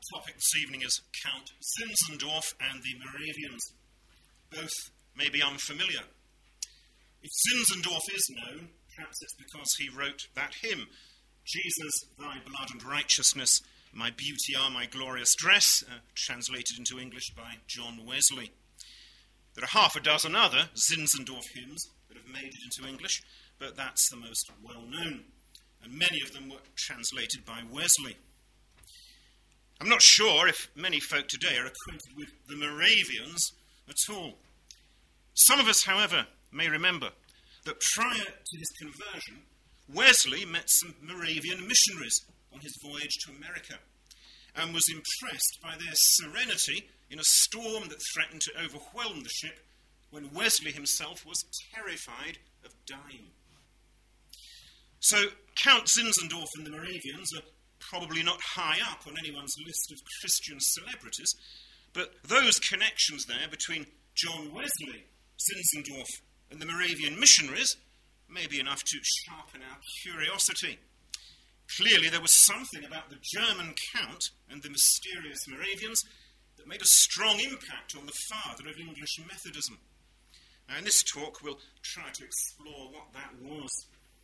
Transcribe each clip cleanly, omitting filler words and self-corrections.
topic this evening is Count Zinzendorf and the Moravians. Both may be unfamiliar. If Zinzendorf is known, perhaps it's because he wrote that hymn, Jesus, thy blood and righteousness, my beauty are my glorious dress, translated into English by John Wesley. There are half a dozen other Zinzendorf hymns that have made it into English, but that's the most well-known, and many of them were translated by Wesley. I'm not sure if many folk today are acquainted with the Moravians at all. Some of us, however, may remember that prior to his conversion, Wesley met some Moravian missionaries on his voyage to America and was impressed by their serenity in a storm that threatened to overwhelm the ship when Wesley himself was terrified of dying. So Count Zinzendorf and the Moravians are probably not high up on anyone's list of Christian celebrities, but those connections there between John Wesley, Zinzendorf, and the Moravian missionaries may be enough to sharpen our curiosity. Clearly there was something about the German Count and the mysterious Moravians that made a strong impact on the father of English Methodism. Now in this talk we'll try to explore what that was.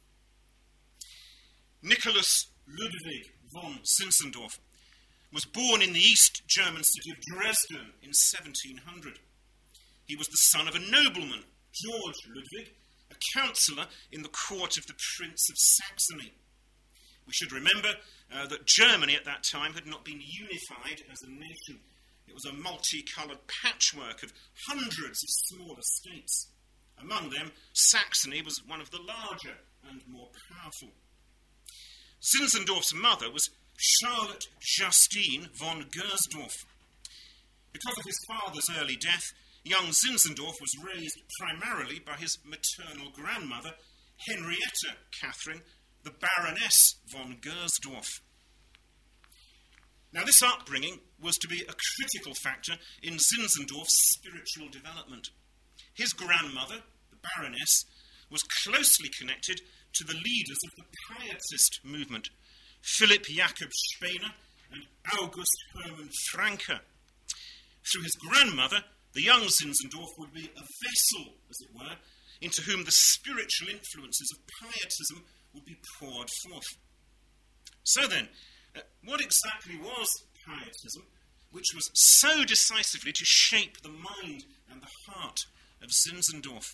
Nicholas Ludwig von Zinzendorf was born in the East German city of Dresden in 1700. He was the son of a nobleman, George Ludwig, a councillor in the court of the Prince of Saxony. We should remember that Germany at that time had not been unified as a nation. It was a multicoloured patchwork of hundreds of smaller states. Among them, Saxony was one of the larger and more powerful. Zinzendorf's mother was Charlotte Justine von Gersdorf. Because of his father's early death, young Zinzendorf was raised primarily by his maternal grandmother, Henrietta Catherine, the Baroness von Gersdorf. Now, this upbringing was to be a critical factor in Zinzendorf's spiritual development. His grandmother, the Baroness, was closely connected to the leaders of the Pietist movement, Philipp Jakob Spener and August Hermann Francke. Through his grandmother, the young Zinzendorf would be a vessel, as it were, into whom the spiritual influences of Pietism would be poured forth. So then, what exactly was Pietism, which was so decisively to shape the mind and the heart of Zinzendorf?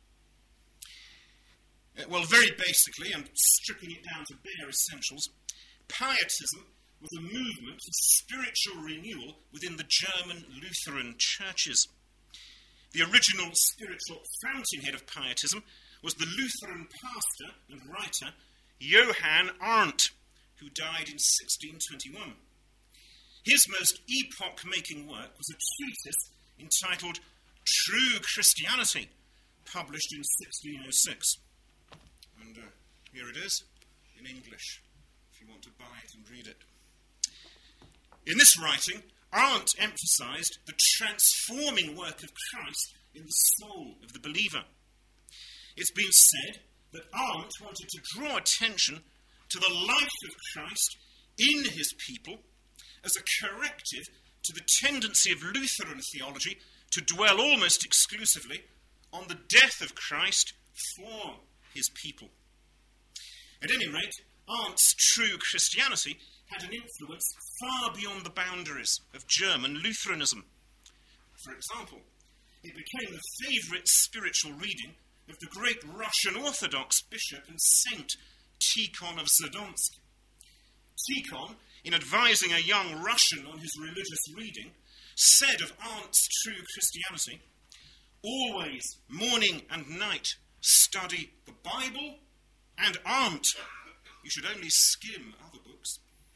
Well, very basically, and stripping it down to bare essentials, Pietism was a movement for spiritual renewal within the German Lutheran churches. The original spiritual fountainhead of Pietism was the Lutheran pastor and writer Johann Arndt, who died in 1621. His most epoch-making work was a treatise entitled True Christianity, published in 1606. And here it is, in English, if you want to buy it and read it. In this writing, Arndt emphasized the transforming work of Christ in the soul of the believer. It's been said that Arndt wanted to draw attention to the life of Christ in his people as a corrective to the tendency of Lutheran theology to dwell almost exclusively on the death of Christ for his people. At any rate, Arndt's True Christianity had an influence far beyond the boundaries of German Lutheranism. For example, it became the favourite spiritual reading of the great Russian Orthodox bishop and saint Tikhon of Zadonsk. Tikhon, in advising a young Russian on his religious reading, said of Arndt's True Christianity, "Always, morning and night, study the Bible and Arndt. You should only skim other books."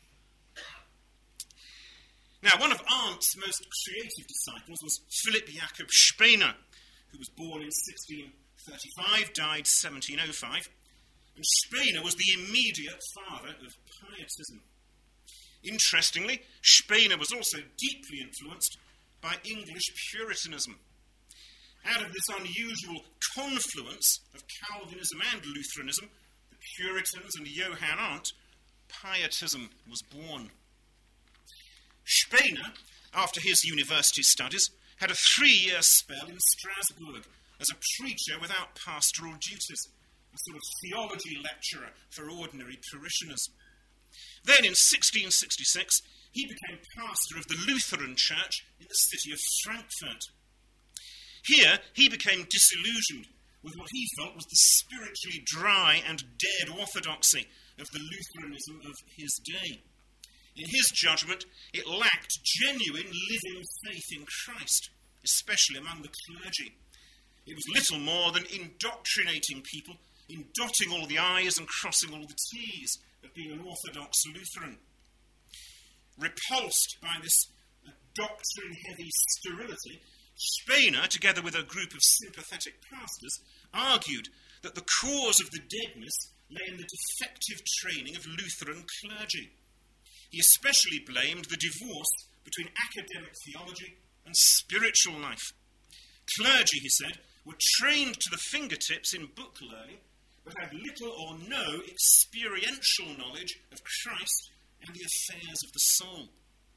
Now, one of Arndt's most creative disciples was Philipp Jakob Spener, who was born in 1635, died 1705, and Spener was the immediate father of Pietism. Interestingly, Spener was also deeply influenced by English Puritanism. Out of this unusual confluence of Calvinism and Lutheranism, the Puritans and Johann Arndt, Pietism was born. Spener, after his university studies, had a 3-year spell in Strasbourg as a preacher without pastoral duties, a sort of theology lecturer for ordinary parishioners. Then in 1666, he became pastor of the Lutheran Church in the city of Frankfurt. Here, he became disillusioned with what he felt was the spiritually dry and dead orthodoxy of the Lutheranism of his day. In his judgment, it lacked genuine living faith in Christ, especially among the clergy. It was little more than indoctrinating people in dotting all the I's and crossing all the T's of being an Orthodox Lutheran. Repulsed by this doctrine-heavy sterility, Spener, together with a group of sympathetic pastors, argued that the cause of the deadness lay in the defective training of Lutheran clergy. He especially blamed the divorce between academic theology and spiritual life. Clergy, he said, were trained to the fingertips in book learning, but had little or no experiential knowledge of Christ and the affairs of the soul.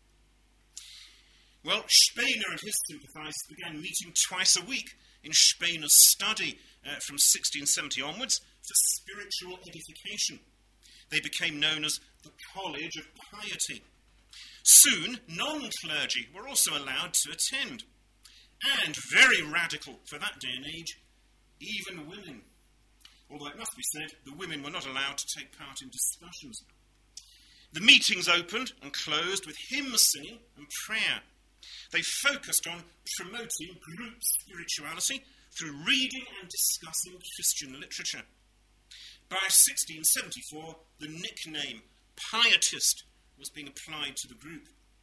Well, Spener and his sympathisers began meeting twice a week in Spener's study from 1670 onwards for spiritual edification. They became known as the College of Piety. Soon, non-clergy were also allowed to attend. And very radical for that day and age, even women. Although it must be said, the women were not allowed to take part in discussions. The meetings opened and closed with hymn singing and prayer. They focused on promoting group spirituality through reading and discussing Christian literature. By 1674, the nickname Pietist was being applied to the group.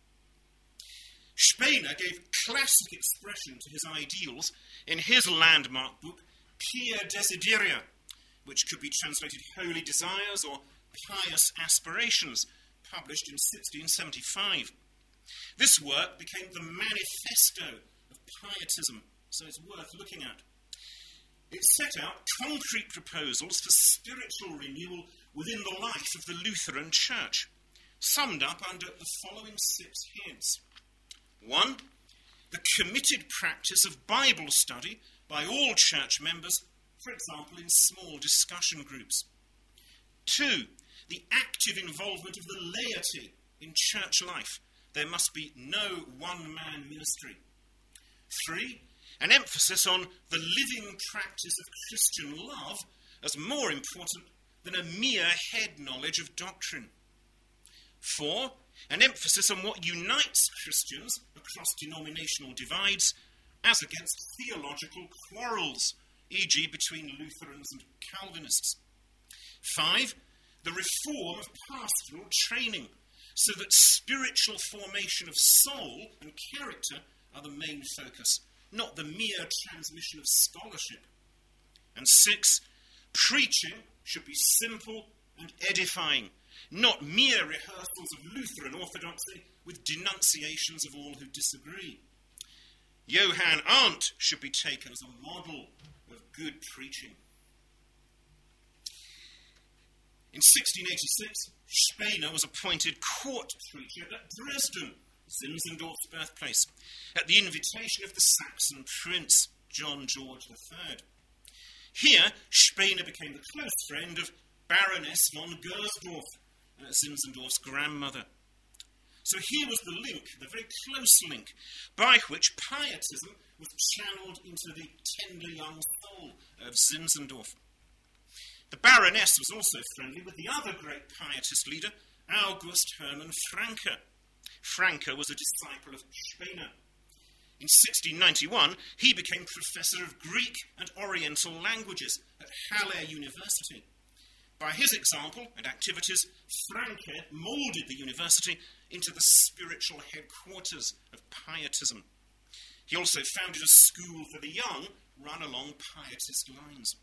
Spener gave classic expression to his ideals in his landmark book, Pia Desideria, which could be translated Holy Desires or Pious Aspirations, published in 1675. This work became the manifesto of pietism, so it's worth looking at. It set out concrete proposals for spiritual renewal within the life of the Lutheran Church, summed up under the following 6 heads. 1. The committed practice of Bible study by all church members, for example, in small discussion groups. 2. The active involvement of the laity in church life. There must be no one-man ministry. 3. An emphasis on the living practice of Christian love as more important than a mere head knowledge of doctrine. 4. An emphasis on what unites Christians across denominational divides as against theological quarrels, e.g. between Lutherans and Calvinists. 5. The reform of pastoral training, so that spiritual formation of soul and character are the main focus, not the mere transmission of scholarship. And 6. Preaching should be simple and edifying, not mere rehearsals of Lutheran orthodoxy with denunciations of all who disagree. Johann Arndt should be taken as a model of good preaching. In 1686, Spener was appointed court preacher at Dresden, Zinzendorf's birthplace, at the invitation of the Saxon prince, John George III. Here, Spener became the close friend of Baroness von Gersdorf, Zinzendorf's grandmother. So here was the link, the very close link, by which pietism was channeled into the tender young soul of Zinzendorf. The Baroness was also friendly with the other great pietist leader, August Hermann Francke. Francke was a disciple of Spener. In 1691, he became professor of Greek and Oriental languages at Halle University. By his example and activities, Francke moulded the university into the spiritual headquarters of pietism. He also founded a school for the young run along pietist lines.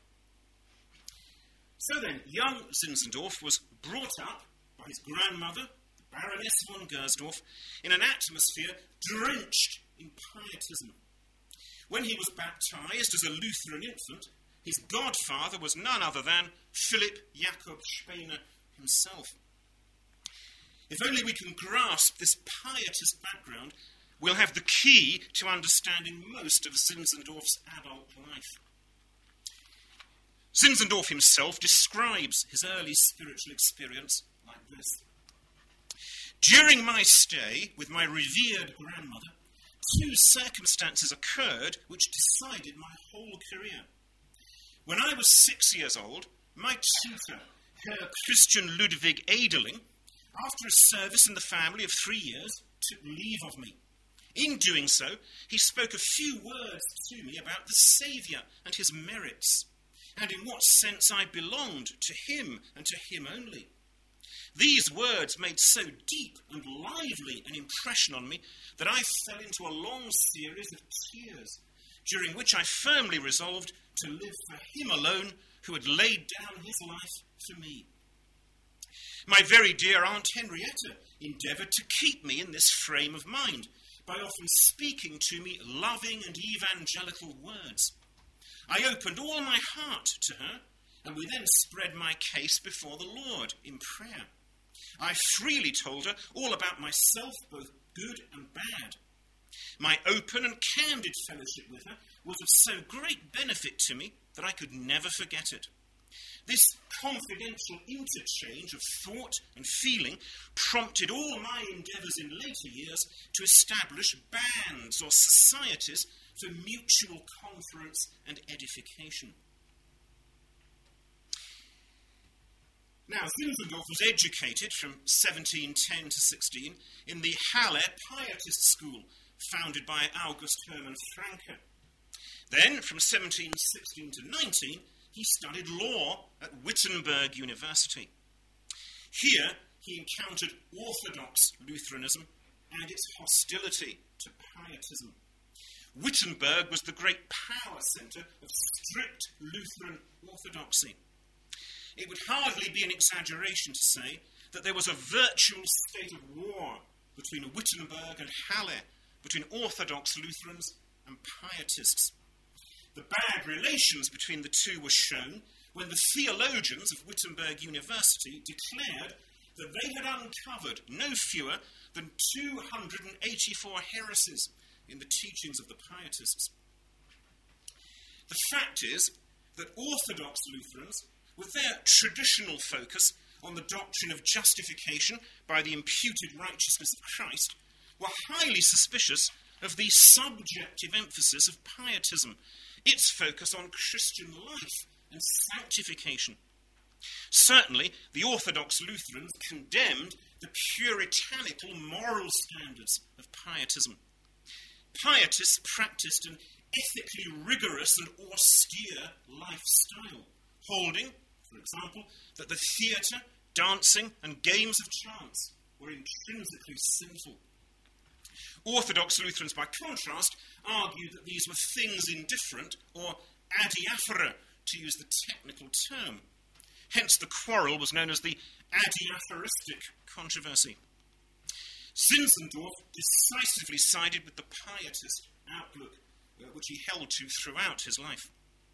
So then, young Zinzendorf was brought up by his grandmother, the Baroness von Gersdorf, in an atmosphere drenched in pietism. When he was baptized as a Lutheran infant, his godfather was none other than Philip Jakob Spener himself. If only we can grasp this pietist background, we'll have the key to understanding most of Zinzendorf's adult life. Zinzendorf himself describes his early spiritual experience like this. During my stay with my revered grandmother, two circumstances occurred which decided my whole career. When I was 6 years old, my tutor, Herr Christian Ludwig Edeling, after a service in the family of 3 years, took leave of me. In doing so, he spoke a few words to me about the Saviour and his merits, and in what sense I belonged to him and to him only. These words made so deep and lively an impression on me that I fell into a long series of tears, during which I firmly resolved to live for him alone who had laid down his life for me. My very dear Aunt Henrietta endeavoured to keep me in this frame of mind by often speaking to me loving and evangelical words. I opened all my heart to her, and we then spread my case before the Lord in prayer. I freely told her all about myself, both good and bad. My open and candid fellowship with her was of so great benefit to me that I could never forget it. This confidential interchange of thought and feeling prompted all my endeavours in later years to establish bands or societies for mutual conference and edification. Now, Zinzendorf was educated from 1710 to 16 in the Halle Pietist School, founded by August Hermann Francke. Then, from 1716 to 19, he studied law at Wittenberg University. Here, he encountered Orthodox Lutheranism and its hostility to Pietism. Wittenberg was the great power centre of strict Lutheran orthodoxy. It would hardly be an exaggeration to say that there was a virtual state of war between Wittenberg and Halle, between Orthodox Lutherans and Pietists. The bad relations between the two were shown when the theologians of Wittenberg University declared that they had uncovered no fewer than 284 heresies in the teachings of the Pietists. The fact is that Orthodox Lutherans, with their traditional focus on the doctrine of justification by the imputed righteousness of Christ, were highly suspicious of the subjective emphasis of Pietism, its focus on Christian life and sanctification. Certainly, the Orthodox Lutherans condemned the puritanical moral standards of Pietism. Pietists practiced an ethically rigorous and austere lifestyle, holding, for example, that the theatre, dancing, and games of chance were intrinsically sinful. Orthodox Lutherans, by contrast, argued that these were things indifferent, or adiaphora, to use the technical term. Hence the quarrel was known as the adiaphoristic controversy. Zinzendorf decisively sided with the Pietist outlook, which he held to throughout his life.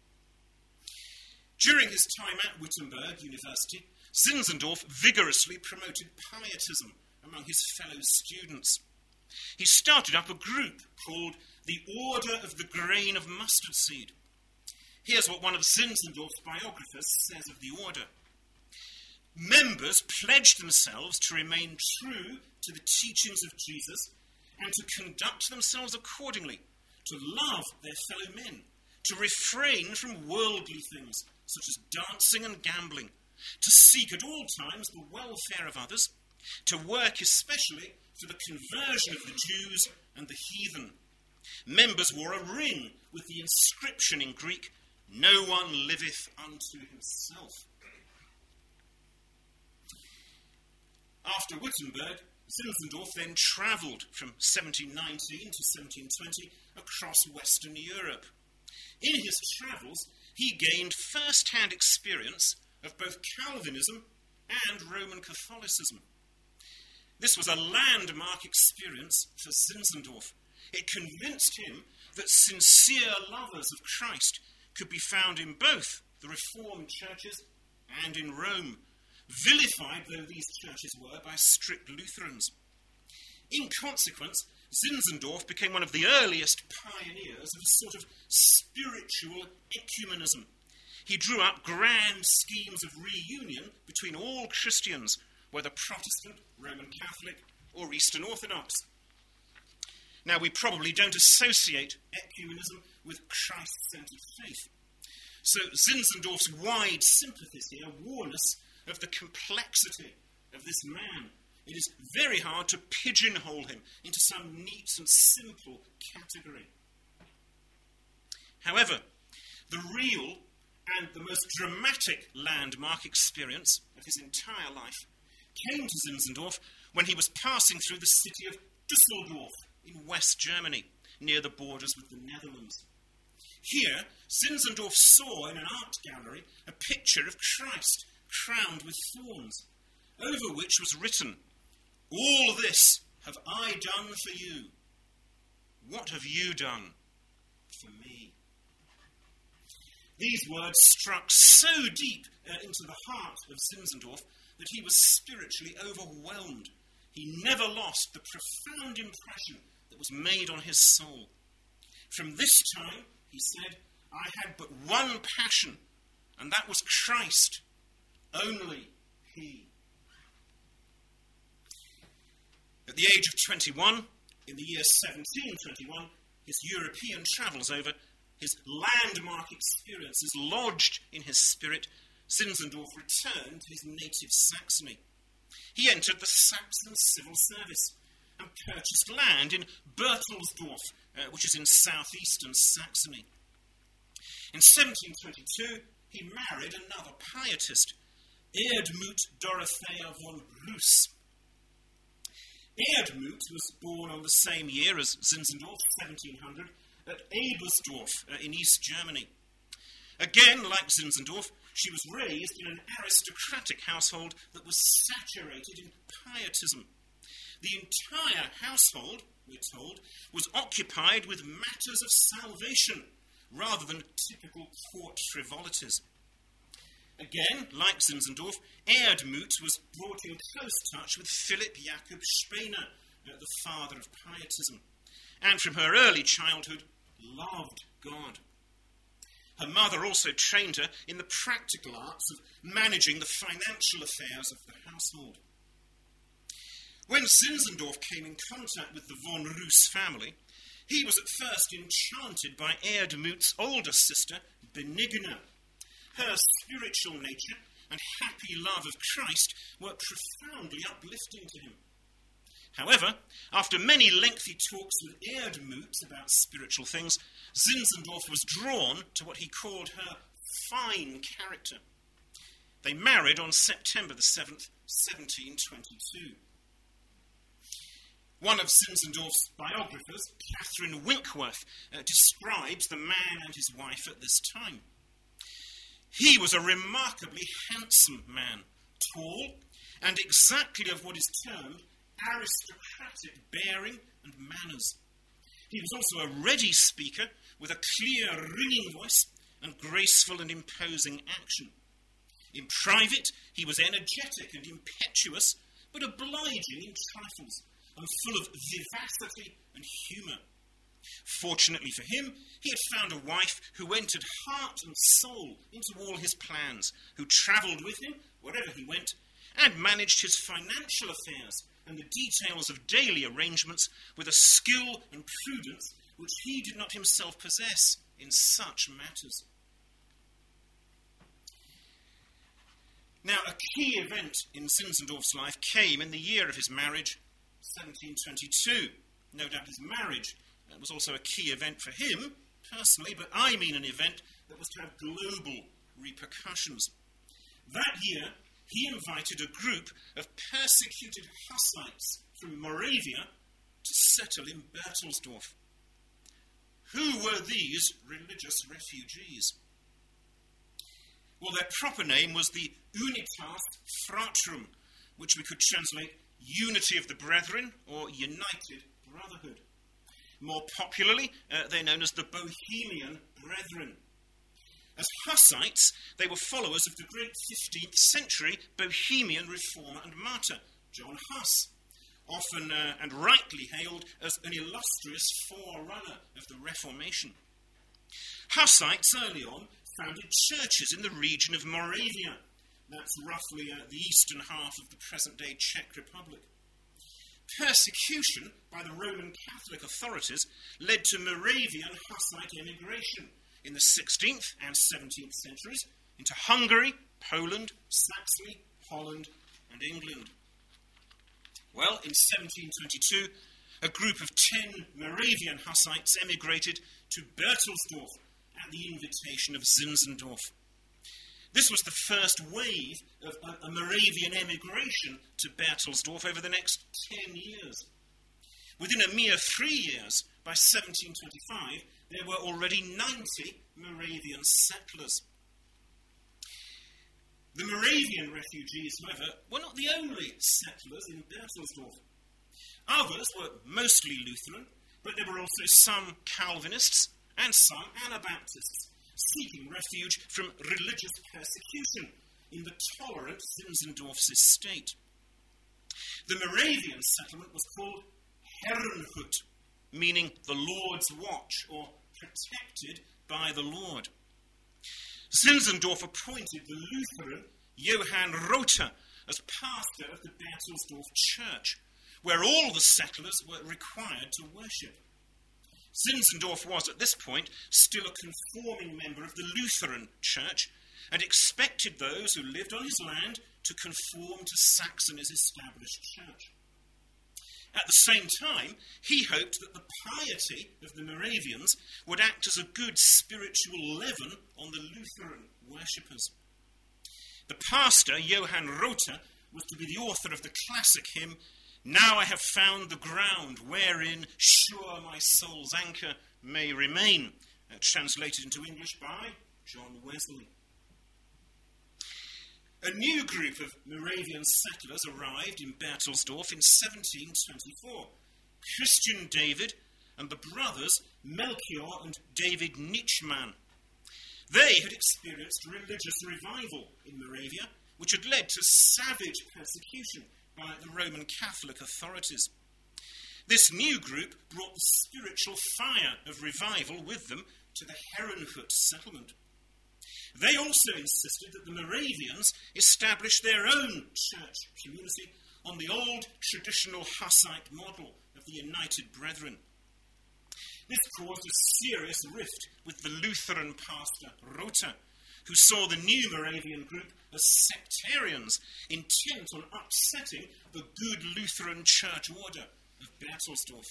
During his time at Wittenberg University, Zinzendorf vigorously promoted Pietism among his fellow students. He started up a group called the Order of the Grain of Mustard Seed. Here's what one of Zinzendorf's biographers says of the order. Members pledged themselves to remain true to the teachings of Jesus and to conduct themselves accordingly, to love their fellow men, to refrain from worldly things such as dancing and gambling, to seek at all times the welfare of others, to work especially for the conversion of the Jews and the heathen. Members wore a ring with the inscription in Greek, "No one liveth unto himself." After Wittenberg, Zinzendorf then travelled from 1719 to 1720 across Western Europe. In his travels, he gained first-hand experience of both Calvinism and Roman Catholicism. This was a landmark experience for Zinzendorf. It convinced him that sincere lovers of Christ could be found in both the Reformed churches and in Rome, vilified though these churches were by strict Lutherans. In consequence, Zinzendorf became one of the earliest pioneers of a sort of spiritual ecumenism. He drew up grand schemes of reunion between all Christians, whether Protestant, Roman Catholic, or Eastern Orthodox. Now, we probably don't associate ecumenism with Christ-centered faith. So Zinzendorf's wide sympathies here warn us of the complexity of this man. It is very hard to pigeonhole him into some neat and simple category. However, the real and the most dramatic landmark experience of his entire life came to Zinzendorf when he was passing through the city of Düsseldorf in West Germany, near the borders with the Netherlands. Here, Zinzendorf saw in an art gallery a picture of Christ crowned with thorns, over which was written, "All this have I done for you. What have you done for me?" These words struck so deep into the heart of Zinzendorf that he was spiritually overwhelmed. He never lost the profound impression that was made on his soul. From this time, he said, I had but one passion, and that was Christ, only he. At the age of 21, in the year 1721, his European travels over, his landmark experiences lodged in his spirit, Zinzendorf returned to his native Saxony. He entered the Saxon civil service and purchased land in Berthelsdorf, which is in southeastern Saxony. In 1722, he married another pietist, Erdmut Dorothea von Reuss. Erdmut was born on the same year as Zinzendorf, 1700, at Ebersdorf in East Germany. Again, like Zinzendorf, she was raised in an aristocratic household that was saturated in pietism. The entire household, we're told, was occupied with matters of salvation rather than typical court frivolities. Again, like Zinzendorf, Erdmut was brought in close touch with Philipp Jakob Spener, the father of pietism, and from her early childhood loved God. Her mother also trained her in the practical arts of managing the financial affairs of the household. When Zinzendorf came in contact with the von Reuss family, he was at first enchanted by Erdmut's older sister, Benigna. Her spiritual nature and happy love of Christ were profoundly uplifting to him. However, after many lengthy talks with Erdmut about spiritual things, Zinzendorf was drawn to what he called her fine character. They married on September the 7th, 1722. One of Zinzendorf's biographers, Catherine Winkworth, describes the man and his wife at this time. He was a remarkably handsome man, tall, and exactly of what is termed aristocratic bearing and manners. He was also a ready speaker with a clear, ringing voice and graceful and imposing action. In private, he was energetic and impetuous, but obliging in trifles and full of vivacity and humour. Fortunately for him, he had found a wife who entered heart and soul into all his plans, who travelled with him wherever he went, and managed his financial affairs and the details of daily arrangements with a skill and prudence which he did not himself possess in such matters. Now, a key event in Zinzendorf's life came in the year of his marriage, 1722. No doubt his marriage was also a key event for him, personally, but I mean an event that was to have global repercussions. That year, he invited a group of persecuted Hussites from Moravia to settle in Berthelsdorf. Who were these religious refugees? Well, their proper name was the Unitas Fratrum, which we could translate Unity of the Brethren or United Brotherhood. More popularly, they're known as the Bohemian Brethren. As Hussites, they were followers of the great 15th century Bohemian reformer and martyr, John Huss, often and rightly hailed as an illustrious forerunner of the Reformation. Hussites early on founded churches in the region of Moravia. That's roughly the eastern half of the present-day Czech Republic. Persecution by the Roman Catholic authorities led to Moravian Hussite emigration in the 16th and 17th centuries into Hungary, Poland, Saxony, Holland, and England. Well, in 1722, a group of 10 Moravian Hussites emigrated to Berthelsdorf at the invitation of Zinzendorf. This was the first wave of a Moravian emigration to Berthelsdorf over the next 10 years. Within a mere 3 years, by 1725, there were already 90 Moravian settlers. The Moravian refugees, however, were not the only settlers in Berthelsdorf. Others were mostly Lutheran, but there were also some Calvinists and some Anabaptists seeking refuge from religious persecution in the tolerant Zinzendorf's estate. The Moravian settlement was called Herrenhut, meaning the Lord's watch, or protected by the Lord. Zinzendorf appointed the Lutheran Johann Rother as pastor of the Berthelsdorf church, where all the settlers were required to worship. Zinzendorf was, at this point, still a conforming member of the Lutheran church and expected those who lived on his land to conform to Saxony's established church. At the same time, he hoped that the piety of the Moravians would act as a good spiritual leaven on the Lutheran worshippers. The pastor, Johann Rother, was to be the author of the classic hymn, "Now I have found the ground wherein sure my soul's anchor may remain," translated into English by John Wesley. A new group of Moravian settlers arrived in Berthelsdorf in 1724. Christian David and the brothers Melchior and David Nitschmann. They had experienced religious revival in Moravia, which had led to savage persecution by the Roman Catholic authorities. This new group brought the spiritual fire of revival with them to the Herrenhut settlement. They also insisted that the Moravians establish their own church community on the old traditional Hussite model of the United Brethren. This caused a serious rift with the Lutheran pastor Rother, who saw the new Moravian group as sectarians intent on upsetting the good Lutheran church order of Berthelsdorf.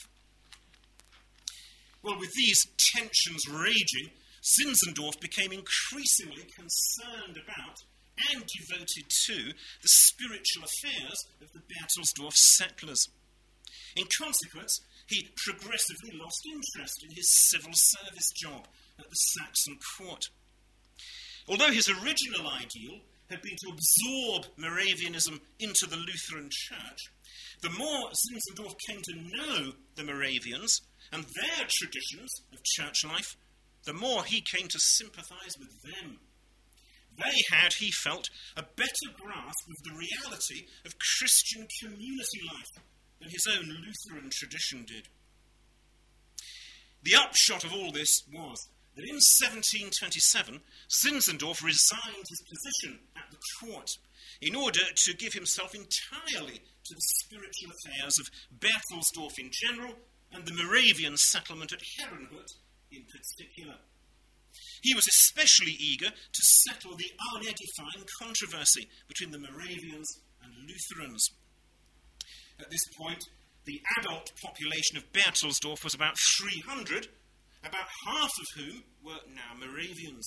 Well, with these tensions raging, Zinzendorf became increasingly concerned about and devoted to the spiritual affairs of the Berthelsdorf settlers. In consequence, he progressively lost interest in his civil service job at the Saxon court. Although his original ideal had been to absorb Moravianism into the Lutheran Church, the more Zinzendorf came to know the Moravians and their traditions of church life, the more he came to sympathize with them. They had, he felt, a better grasp of the reality of Christian community life than his own Lutheran tradition did. The upshot of all this was that in 1727, Zinzendorf resigned his position at the court in order to give himself entirely to the spiritual affairs of Berthelsdorf in general and the Moravian settlement at Herrenhut in particular. He was especially eager to settle the unedifying controversy between the Moravians and Lutherans. At this point, the adult population of Berthelsdorf was about 300, about half of whom were now Moravians.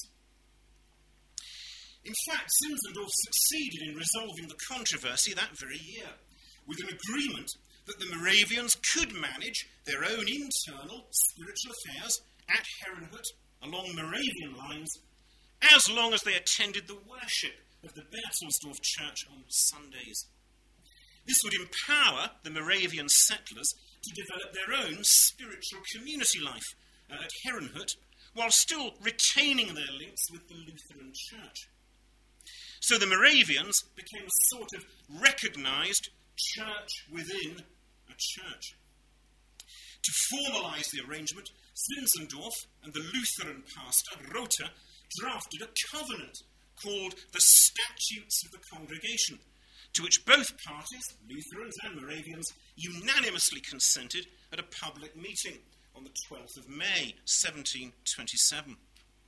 In fact, Zinzendorf succeeded in resolving the controversy that very year, with an agreement that the Moravians could manage their own internal spiritual affairs at Herrenhut along Moravian lines, as long as they attended the worship of the Berthelsdorf church on Sundays. This would empower the Moravian settlers to develop their own spiritual community life at Herrenhut, while still retaining their links with the Lutheran Church. So the Moravians became a sort of recognised church within a church. To formalise the arrangement, Zinzendorf and the Lutheran pastor, Rother, drafted a covenant called the Statutes of the Congregation, to which both parties, Lutherans and Moravians, unanimously consented at a public meeting on the 12th of May, 1727.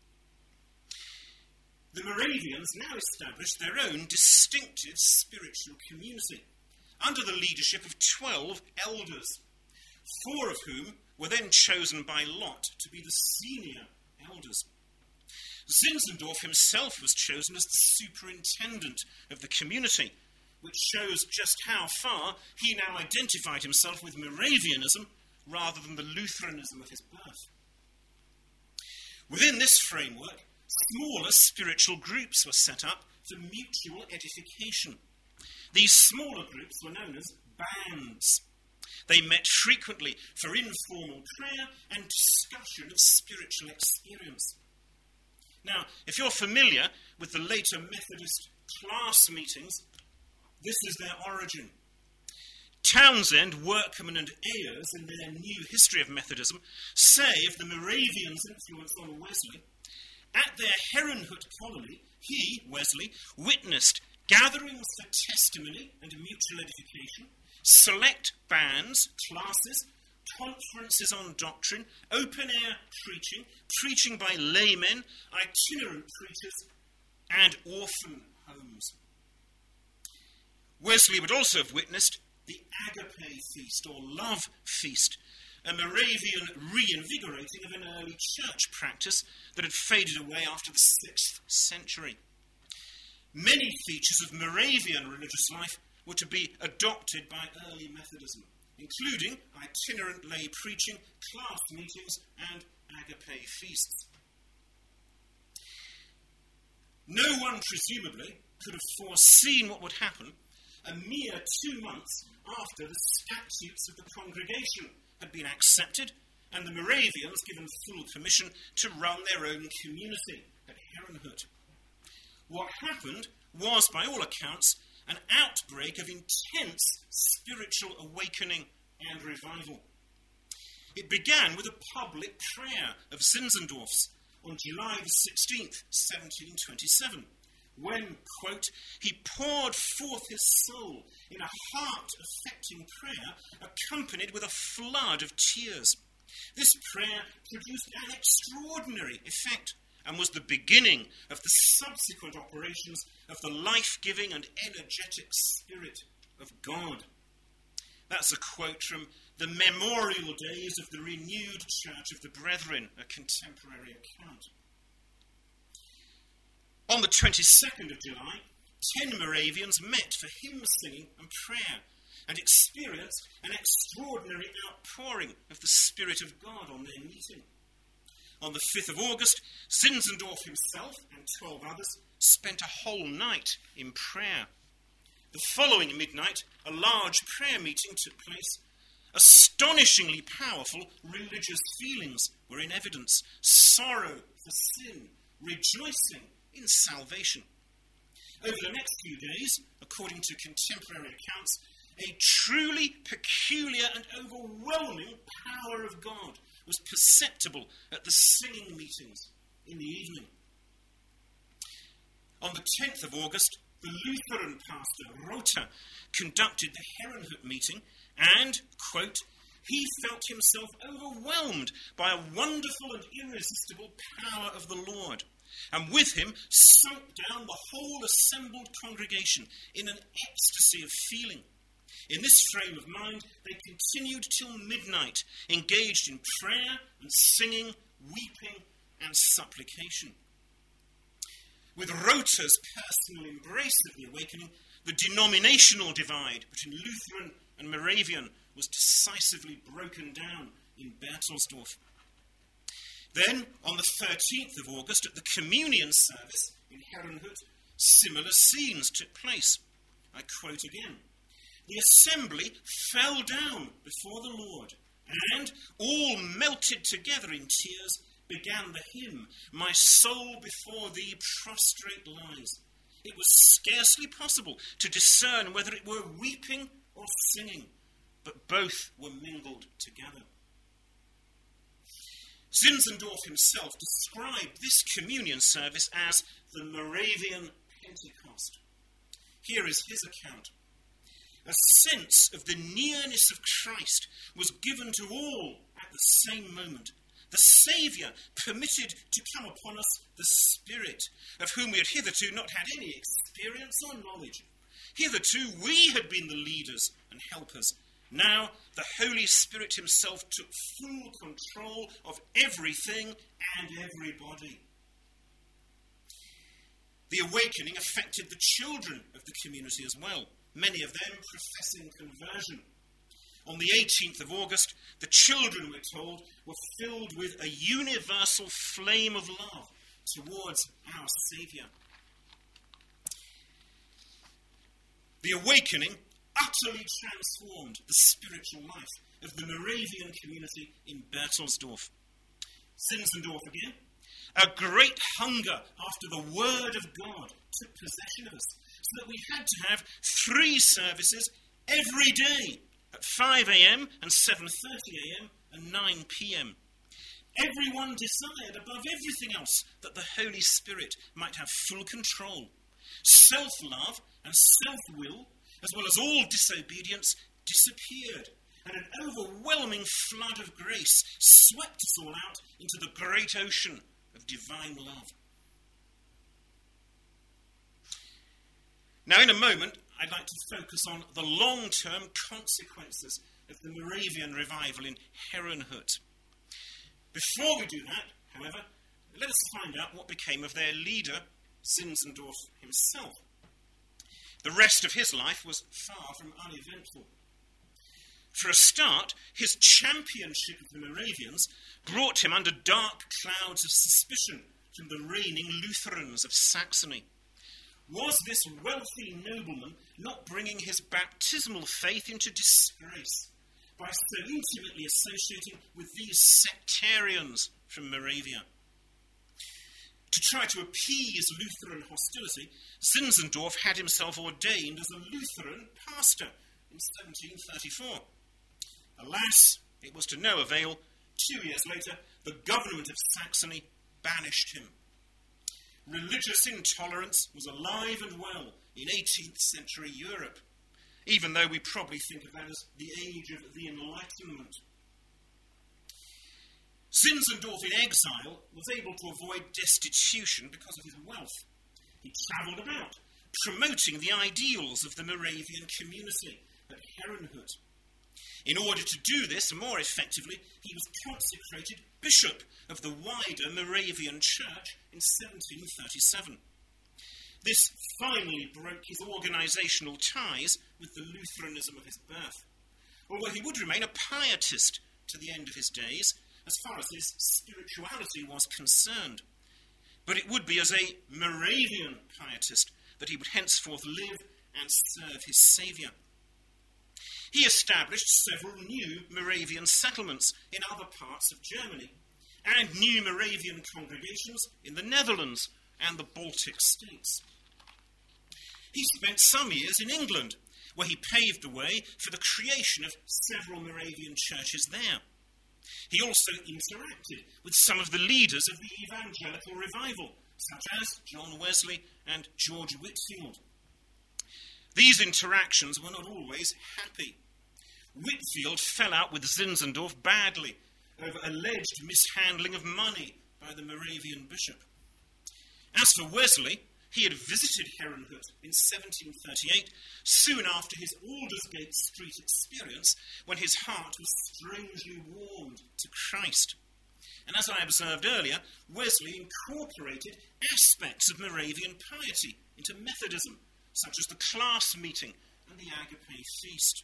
The Moravians now established their own distinctive spiritual community, under the leadership of 12 elders, 4 of whom were then chosen by lot to be the senior elders. Zinzendorf himself was chosen as the superintendent of the community, which shows just how far he now identified himself with Moravianism rather than the Lutheranism of his birth. Within this framework, smaller spiritual groups were set up for mutual edification. These smaller groups were known as bands. They met frequently for informal prayer and discussion of spiritual experience. Now, if you're familiar with the later Methodist class meetings, this is their origin. Townsend, Workman and Ayers, in their New History of Methodism, say of the Moravians' influence on Wesley, at their Herrenhut colony, he, Wesley, witnessed gatherings for testimony and mutual edification, select bands, classes, conferences on doctrine, open-air preaching, preaching by laymen, itinerant preachers, and orphan homes. Wesley would also have witnessed the Agape feast, or love feast, a Moravian reinvigorating of an early church practice that had faded away after the 6th century. Many features of Moravian religious life were to be adopted by early Methodism, including itinerant lay preaching, class meetings, and agape feasts. No one, presumably, could have foreseen what would happen a mere 2 months after the Statutes of the Congregation had been accepted and the Moravians given full permission to run their own community at Herrenhut. What happened was, by all accounts, an outbreak of intense spiritual awakening and revival. It began with a public prayer of Zinzendorf's on July the 16th, 1727, when, quote, he poured forth his soul in a heart-affecting prayer accompanied with a flood of tears. This prayer produced an extraordinary effect and was the beginning of the subsequent operations of the life-giving and energetic Spirit of God. That's a quote from the Memorial Days of the Renewed Church of the Brethren, a contemporary account. On the 22nd of July, 10 Moravians met for hymn singing and prayer and experienced an extraordinary outpouring of the Spirit of God on their meeting. On the 5th of August, Zinzendorf himself and 12 others spent a whole night in prayer. The following midnight, a large prayer meeting took place. Astonishingly powerful religious feelings were in evidence. Sorrow for sin, rejoicing in salvation. Over the next few days, according to contemporary accounts, a truly peculiar and overwhelming power of God was perceptible at the singing meetings in the evening. On the 10th of August, the Lutheran pastor, Rother, conducted the Herrenhut meeting and, quote, he felt himself overwhelmed by a wonderful and irresistible power of the Lord, and with him sunk down the whole assembled congregation in an ecstasy of feeling. In this frame of mind, they continued till midnight, engaged in prayer and singing, weeping and supplication. With Rother's personal embrace of the awakening, the denominational divide between Lutheran and Moravian was decisively broken down in Berthelsdorf. Then, on the 13th of August, at the communion service in Herrenhut, similar scenes took place. I quote again. The assembly fell down before the Lord, and, all melted together in tears, began the hymn, "My soul before thee prostrate lies." It was scarcely possible to discern whether it were weeping or singing, but both were mingled together. Zinzendorf himself described this communion service as the Moravian Pentecost. Here is his account. A sense of the nearness of Christ was given to all at the same moment. The Saviour permitted to come upon us the Spirit, of whom we had hitherto not had any experience or knowledge. Hitherto we had been the leaders and helpers. Now the Holy Spirit himself took full control of everything and everybody. The awakening affected the children of the community as well, many of them professing conversion. On the 18th of August, the children, we're told, were filled with a universal flame of love towards our Saviour. The awakening utterly transformed the spiritual life of the Moravian community in Berthelsdorf. Zinzendorf again. A great hunger after the Word of God took possession of us, so that we had to have 3 services every day at 5 a.m. and 7:30 a.m. and 9 p.m. Everyone desired above everything else that the Holy Spirit might have full control. Self-love and self-will, as well as all disobedience, disappeared, and an overwhelming flood of grace swept us all out into the great ocean of divine love. Now, in a moment, I'd like to focus on the long-term consequences of the Moravian revival in Herrnhut. Before we do that, however, let us find out what became of their leader, Zinzendorf himself. The rest of his life was far from uneventful. For a start, his championship of the Moravians brought him under dark clouds of suspicion from the reigning Lutherans of Saxony. Was this wealthy nobleman not bringing his baptismal faith into disgrace by so intimately associating with these sectarians from Moravia? To try to appease Lutheran hostility, Zinzendorf had himself ordained as a Lutheran pastor in 1734. Alas, it was to no avail. 2 years later, the government of Saxony banished him. Religious intolerance was alive and well in 18th century Europe, even though we probably think of that as the age of the Enlightenment. Zinzendorf in exile was able to avoid destitution because of his wealth. He travelled about, promoting the ideals of the Moravian community at Herrnhut. In order to do this more effectively, he was consecrated bishop of the wider Moravian Church in 1737. This finally broke his organisational ties with the Lutheranism of his birth, although he would remain a pietist to the end of his days, as far as his spirituality was concerned. But it would be as a Moravian pietist that he would henceforth live and serve his Saviour. He established several new Moravian settlements in other parts of Germany, and new Moravian congregations in the Netherlands and the Baltic states. He spent some years in England, where he paved the way for the creation of several Moravian churches there. He also interacted with some of the leaders of the evangelical revival, such as John Wesley and George Whitefield. These interactions were not always happy. Whitefield fell out with Zinzendorf badly over alleged mishandling of money by the Moravian bishop. As for Wesley, he had visited Herrnhut in 1738, soon after his Aldersgate Street experience, when his heart was strangely warmed to Christ. And as I observed earlier, Wesley incorporated aspects of Moravian piety into Methodism, such as the class meeting and the Agape feast.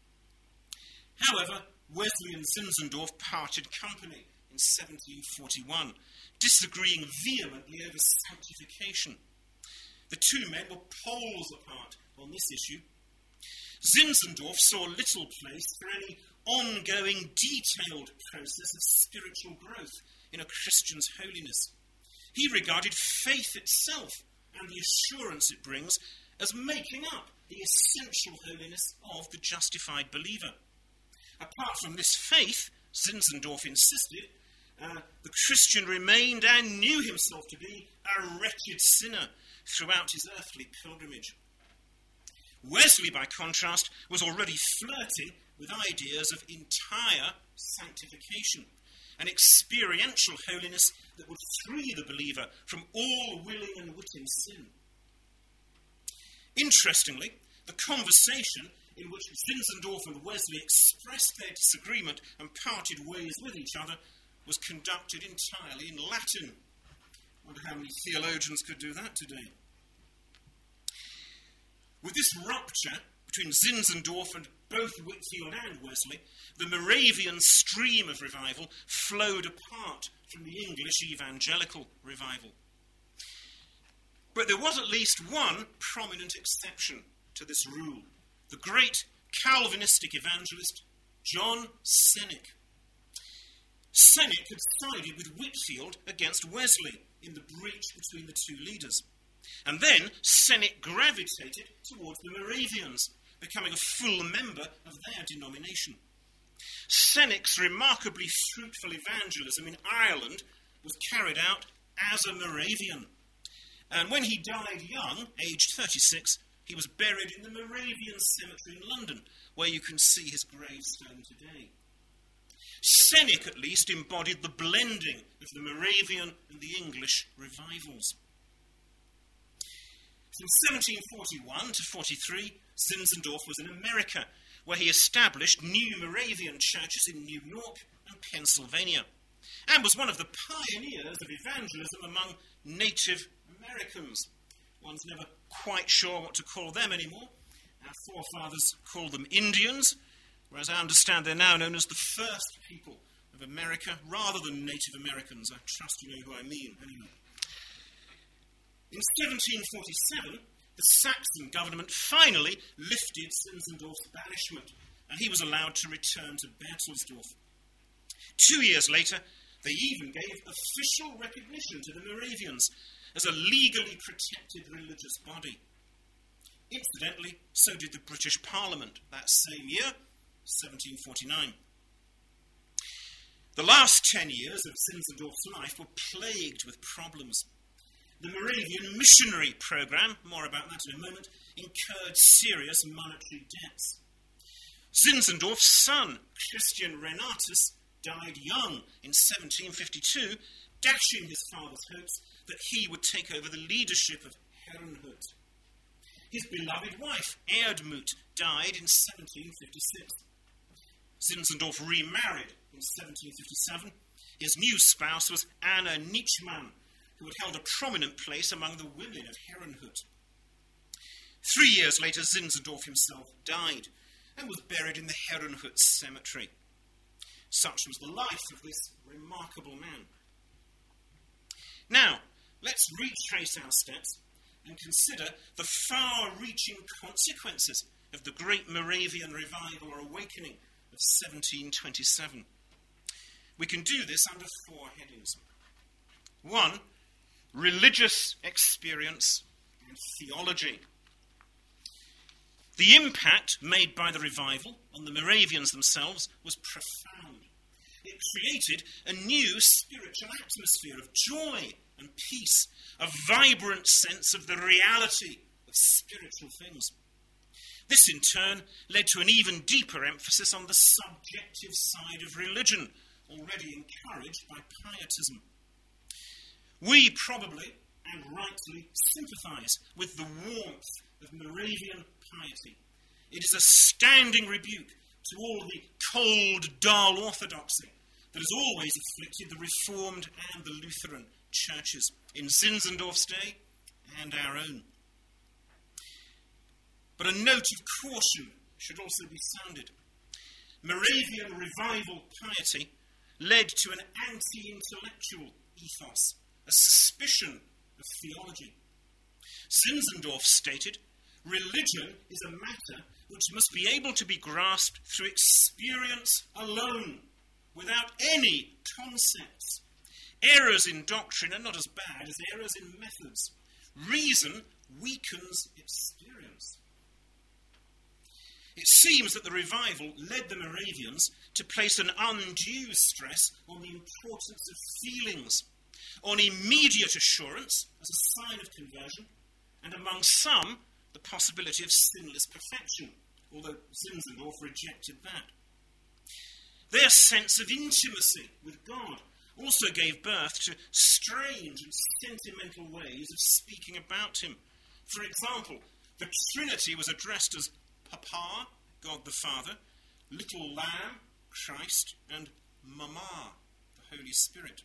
However, Wesley and Zinzendorf parted company in 1741, disagreeing vehemently over sanctification. The two men were poles apart on this issue. Zinzendorf saw little place for any ongoing, detailed process of spiritual growth in a Christian's holiness. He regarded faith itself and the assurance it brings as making up the essential holiness of the justified believer. Apart from this faith, Zinzendorf insisted, the Christian remained and knew himself to be a wretched sinner throughout his earthly pilgrimage. Wesley, by contrast, was already flirting with ideas of entire sanctification, an experiential holiness that would free the believer from all willing and witting sin. Interestingly, the conversation in which Zinzendorf and Wesley expressed their disagreement and parted ways with each other was conducted entirely in Latin. I wonder how many theologians could do that today. With this rupture between Zinzendorf and both Whitefield and Wesley, the Moravian stream of revival flowed apart from the English evangelical revival. But there was at least one prominent exception to this rule, the great Calvinistic evangelist, John Cennick. Cennick had sided with Whitefield against Wesley in the breach between the two leaders. And then Cennick gravitated towards the Moravians, becoming a full member of their denomination. Cennick's remarkably fruitful evangelism in Ireland was carried out as a Moravian. And when he died young, aged 36, he was buried in the Moravian Cemetery in London, where you can see his gravestone today. Cennick, at least, embodied the blending of the Moravian and the English revivals. From 1741 to 43, Zinzendorf was in America, where he established new Moravian churches in New York and Pennsylvania, and was one of the pioneers of evangelism among Native Americans. One's never quite sure what to call them anymore. Our forefathers called them Indians, whereas I understand they're now known as the first people of America, rather than Native Americans. I trust you know who I mean, anyway. In 1747, the Saxon government finally lifted Zinzendorf's banishment, and he was allowed to return to Berthelsdorf. 2 years later, they even gave official recognition to the Moravians as a legally protected religious body. Incidentally, so did the British Parliament that same year, 1749. The last 10 years of Zinzendorf's life were plagued with problems. The Moravian missionary program, more about that in a moment, incurred serious monetary debts. Zinzendorf's son, Christian Renatus, died young in 1752, dashing his father's hopes that he would take over the leadership of Herrnhut. His beloved wife, Erdmut, died in 1756. Zinzendorf remarried in 1757. His new spouse was Anna Nitschmann, who had held a prominent place among the women of Herrnhut. 3 years later, Zinzendorf himself died and was buried in the Herrnhut cemetery. Such was the life of this remarkable man. Now, let's retrace our steps and consider the far-reaching consequences of the great Moravian revival or awakening of 1727. We can do this under 4 headings. 1, religious experience and theology. The impact made by the revival on the Moravians themselves was profound. It created a new spiritual atmosphere of joy and peace, a vibrant sense of the reality of spiritual things. This, in turn, led to an even deeper emphasis on the subjective side of religion, already encouraged by pietism. We probably, and rightly, sympathise with the warmth of Moravian piety. It is a standing rebuke to all the cold, dull orthodoxy that has always afflicted the Reformed and the Lutheran churches in Zinzendorf's day and our own. But a note of caution should also be sounded. Moravian revival piety led to an anti-intellectual ethos, a suspicion of theology. Zinzendorf stated, religion is a matter which must be able to be grasped through experience alone, without any concepts. Errors in doctrine are not as bad as errors in methods. Reason weakens experience. It seems that the revival led the Moravians to place an undue stress on the importance of feelings, on immediate assurance as a sign of conversion, and among some, the possibility of sinless perfection, although Zinzendorf rejected that. Their sense of intimacy with God also gave birth to strange and sentimental ways of speaking about him. For example, the Trinity was addressed as Papa, God the Father, Little Lamb, Christ, and Mama, the Holy Spirit.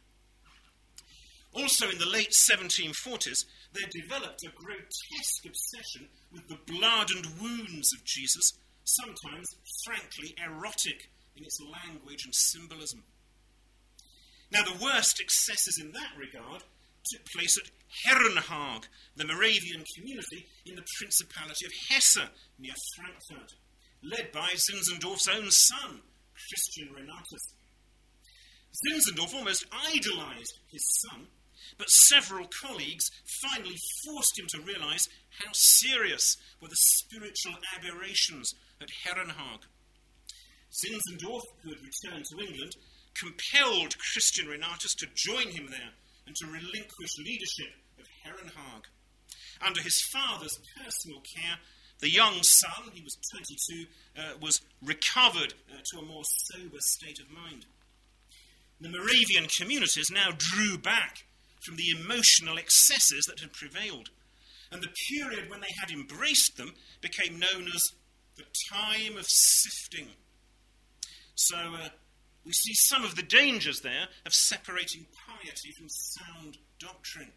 Also in the late 1740s, there developed a grotesque obsession with the blood and wounds of Jesus, sometimes frankly erotic in its language and symbolism. Now, the worst excesses in that regard took place at Herrenhaag, the Moravian community in the Principality of Hesse, near Frankfurt, led by Zinzendorf's own son, Christian Renatus. Zinzendorf almost idolized his son, but several colleagues finally forced him to realize how serious were the spiritual aberrations at Herrenhaag. Zinzendorf, who had returned to England, compelled Christian Renatus to join him there and to relinquish leadership of Herrenhaag. Under his father's personal care, the young son, he was 22, was recovered to a more sober state of mind. The Moravian communities now drew back from the emotional excesses that had prevailed, and the period when they had embraced them became known as the time of sifting. So we see some of the dangers there of separating piety from sound doctrine.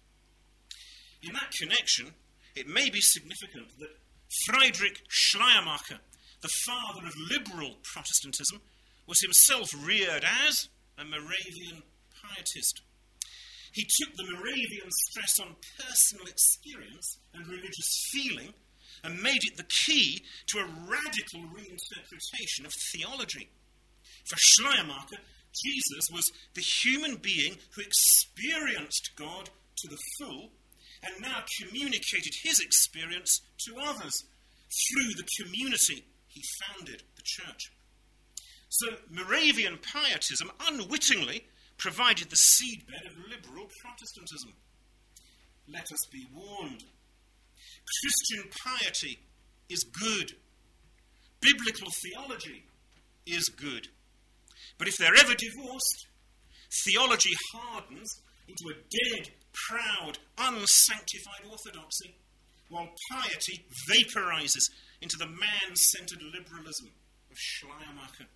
In that connection, it may be significant that Friedrich Schleiermacher, the father of liberal Protestantism, was himself reared as a Moravian pietist. He took the Moravian stress on personal experience and religious feeling and made it the key to a radical reinterpretation of theology. For Schleiermacher, Jesus was the human being who experienced God to the full and now communicated his experience to others through the community he founded, the church. So Moravian pietism unwittingly provided the seedbed of liberal Protestantism. Let us be warned. Christian piety is good. Biblical theology is good. But if they're ever divorced, theology hardens into a dead, proud, unsanctified orthodoxy, while piety vaporizes into the man-centered liberalism of Schleiermacher.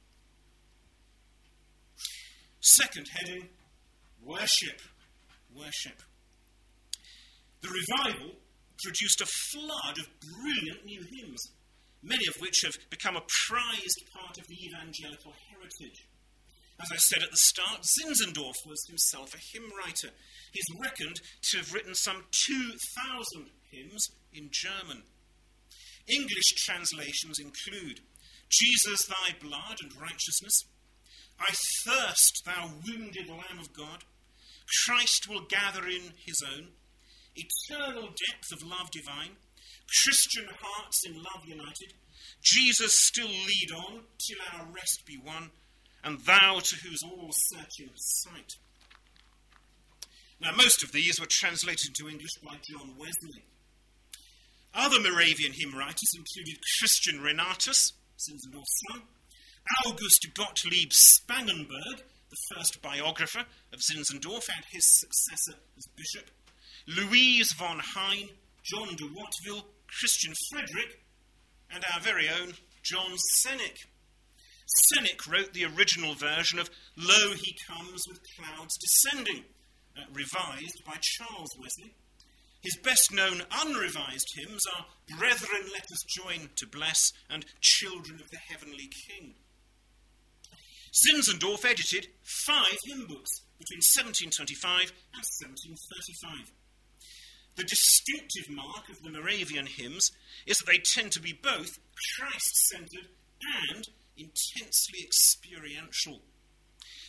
Second heading, worship. Worship. The revival produced a flood of brilliant new hymns, many of which have become a prized part of the evangelical heritage. As I said at the start, Zinzendorf was himself a hymn writer. He's reckoned to have written some 2,000 hymns in German. English translations include Jesus, thy blood and righteousness, I thirst, thou wounded Lamb of God, Christ will gather in his own, eternal depth of love divine, Christian hearts in love united, Jesus still lead on till our rest be won, and thou to whose all-searching sight. Now, most of these were translated into English by John Wesley. Other Moravian hymn writers included Christian Renatus, Zinzendorf's son, August Gottlieb Spangenberg, the first biographer of Zinzendorf and his successor as bishop, Louise von Hein, John de Watteville, Christian Frederick, and our very own John Cennick. Cennick wrote the original version of Lo He Comes with Clouds Descending, revised by Charles Wesley. His best-known unrevised hymns are Brethren, Let Us Join to Bless and Children of the Heavenly King. Zinzendorf edited 5 hymn books between 1725 and 1735. The distinctive mark of the Moravian hymns is that they tend to be both Christ-centered and intensely experiential.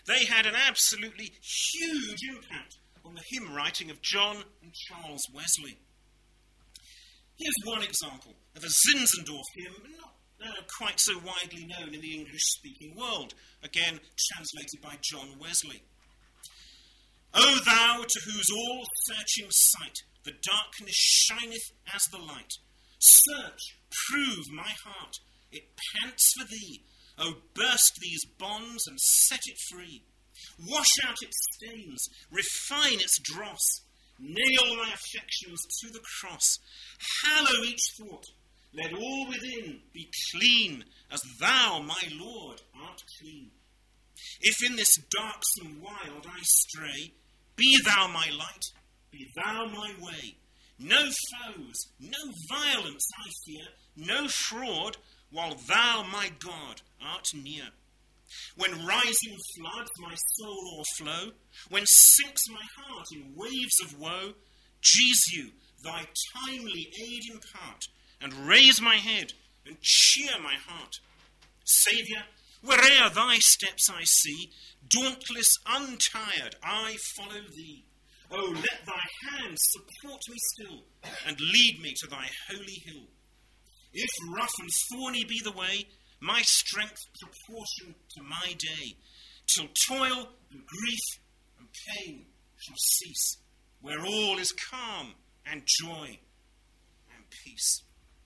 They had an absolutely huge impact on the hymn writing of John and Charles Wesley. Here's one example of a Zinzendorf hymn, not quite so widely known in the English-speaking world, again translated by John Wesley. O thou to whose all-searching sight the darkness shineth as the light, search, prove my heart, it pants for thee. O burst these bonds and set it free. Wash out its stains, refine its dross, nail my affections to the cross. Hallow each thought, let all within be clean, as thou, my Lord, art clean. If in this darksome wild I stray, be thou my light, be thou my way. No foes, no violence I fear, no fraud, while thou, my God, art near. When rising floods my soul o'erflow, when sinks my heart in waves of woe, Jesu, thy timely aid impart, and raise my head, and cheer my heart. Saviour, where'er thy steps I see, dauntless, untired, I follow thee. Oh, let thy hand support me still, and lead me to thy holy hill. If rough and thorny be the way, my strength proportion to my day, till toil and grief and pain shall cease, where all is calm and joy and peace.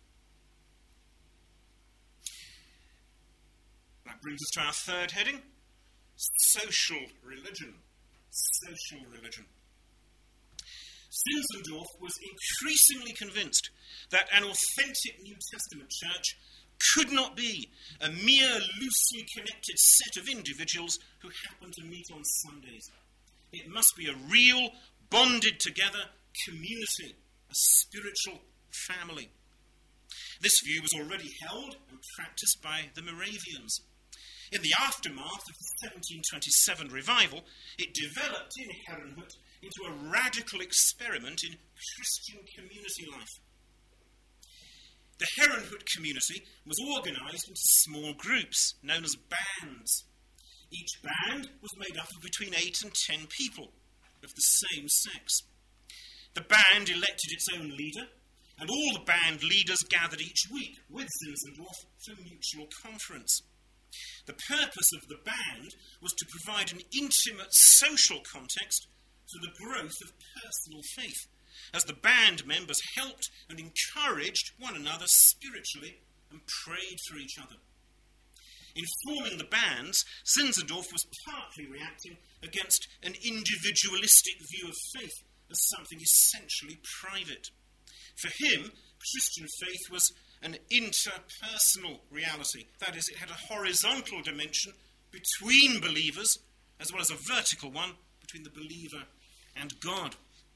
That brings us to our third heading, social religion. Social religion. Zinzendorf was increasingly convinced that an authentic New Testament church could not be a mere loosely connected set of individuals who happen to meet on Sundays. It must be a real, bonded together community, a spiritual family. This view was already held and practiced by the Moravians. In the aftermath of the 1727 revival, it developed in Herrnhut into a radical experiment in Christian community life. The Herrnhut community was organised into small groups known as bands. Each band was made up of between 8 and 10 people of the same sex. The band elected its own leader, and all the band leaders gathered each week with Zinzendorf for mutual conference. The purpose of the band was to provide an intimate social context for the growth of personal faith, as the band members helped and encouraged one another spiritually and prayed for each other. In forming the bands, Zinzendorf was partly reacting against an individualistic view of faith as something essentially private. For him, Christian faith was an interpersonal reality. That is, it had a horizontal dimension between believers as well as a vertical one between the believer and God.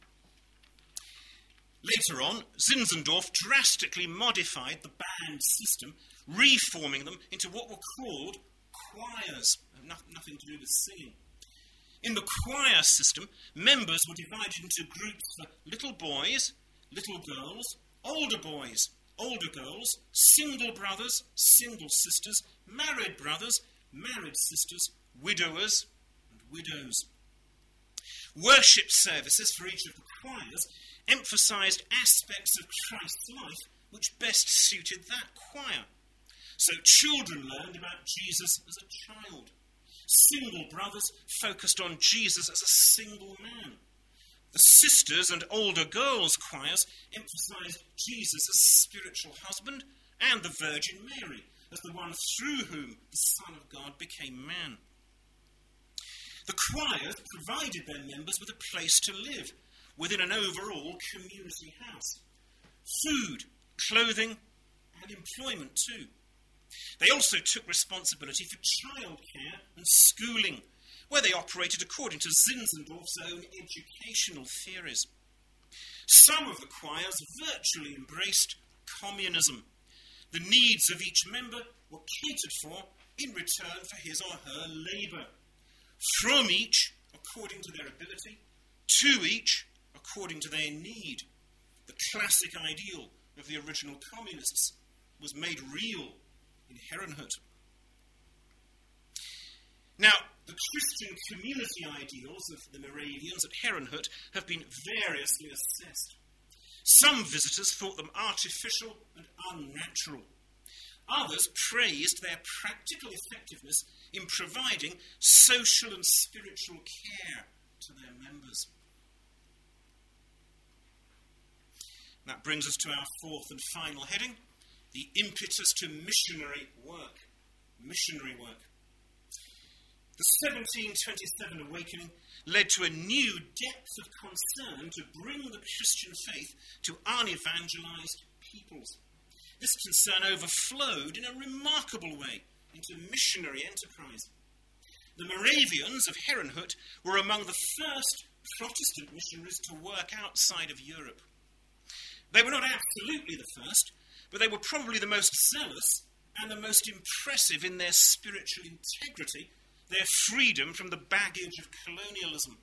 Later on, Zinzendorf drastically modified the band system, reforming them into what were called choirs, nothing to do with singing. In the choir system, members were divided into groups for little boys, little girls, older boys, older girls, single brothers, single sisters, married brothers, married sisters, widowers, and widows. Worship services for each of the choirs emphasised aspects of Christ's life which best suited that choir. So children learned about Jesus as a child. Single brothers focused on Jesus as a single man. The sisters and older girls' choirs emphasised Jesus as spiritual husband and the Virgin Mary as the one through whom the Son of God became man. The choirs provided their members with a place to live within an overall community house. Food, clothing, and employment too. They also took responsibility for childcare and schooling, where they operated according to Zinzendorf's own educational theories. Some of the choirs virtually embraced communism. The needs of each member were catered for in return for his or her labour. From each, according to their ability, to each, according to their need. The classic ideal of the original communists was made real in Herrnhut. Now, the Christian community ideals of the Moravians at Herrnhut have been variously assessed. Some visitors thought them artificial and unnatural. Others praised their practical effectiveness in providing social and spiritual care to their members. That brings us to our fourth and final heading, the impetus to missionary work. Missionary work. The 1727 awakening led to a new depth of concern to bring the Christian faith to unevangelized peoples. This concern overflowed in a remarkable way into missionary enterprise. The Moravians of Herrnhut were among the first Protestant missionaries to work outside of Europe. They were not absolutely the first, but they were probably the most zealous and the most impressive in their spiritual integrity, their freedom from the baggage of colonialism.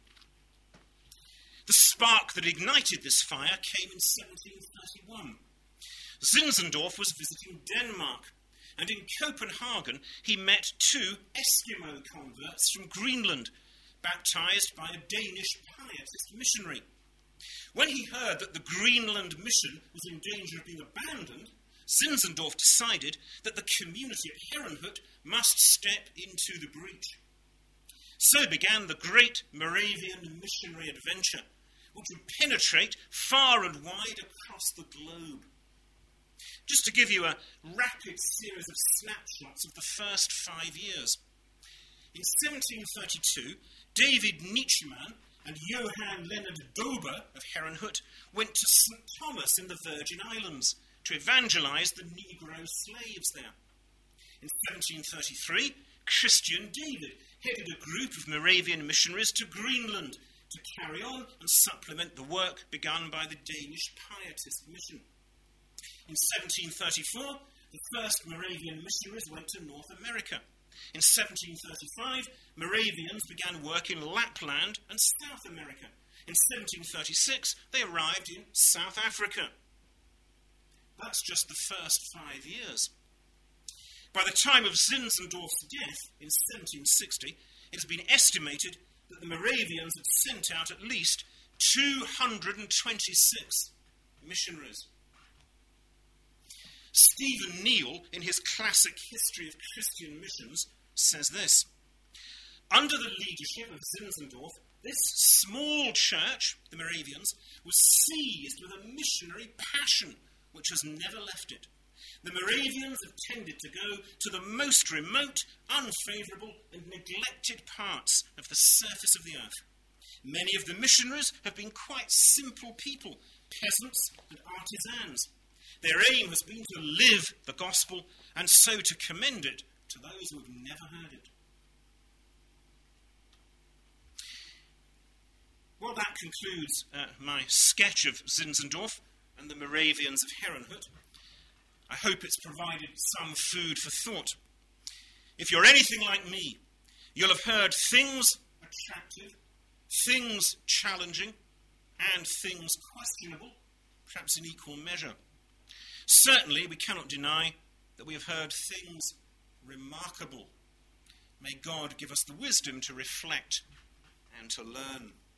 The spark that ignited this fire came in 1731. Zinzendorf was visiting Denmark, and in Copenhagen he met two Eskimo converts from Greenland, baptized by a Danish pietist missionary. When he heard that the Greenland mission was in danger of being abandoned, Zinzendorf decided that the community at Herrnhut must step into the breach. So began the great Moravian missionary adventure, which would penetrate far and wide across the globe. Just to give you a rapid series of snapshots of the first 5 years. In 1732, David Nietzschemann and Johann Leonard Dober of Herrnhut went to St. Thomas in the Virgin Islands to evangelize the Negro slaves there. In 1733, Christian David headed a group of Moravian missionaries to Greenland to carry on and supplement the work begun by the Danish pietist mission. In 1734, the first Moravian missionaries went to North America. In 1735, Moravians began work in Lapland and South America. In 1736, they arrived in South Africa. That's just the first 5 years. By the time of Zinzendorf's death in 1760, it has been estimated that the Moravians had sent out at least 226 missionaries. Stephen Neal, in his classic History of Christian Missions, says this: under the leadership of Zinzendorf, this small church, the Moravians, was seized with a missionary passion which has never left it. The Moravians have tended to go to the most remote, unfavourable and neglected parts of the surface of the earth. Many of the missionaries have been quite simple people, peasants and artisans. Their aim has been to live the gospel and so to commend it to those who have never heard it. Well, that concludes my sketch of Zinzendorf and the Moravians of Herrnhut. I hope it's provided some food for thought. If you're anything like me, you'll have heard things attractive, things challenging, and things questionable, perhaps in equal measure. Certainly, we cannot deny that we have heard things remarkable. May God give us the wisdom to reflect and to learn.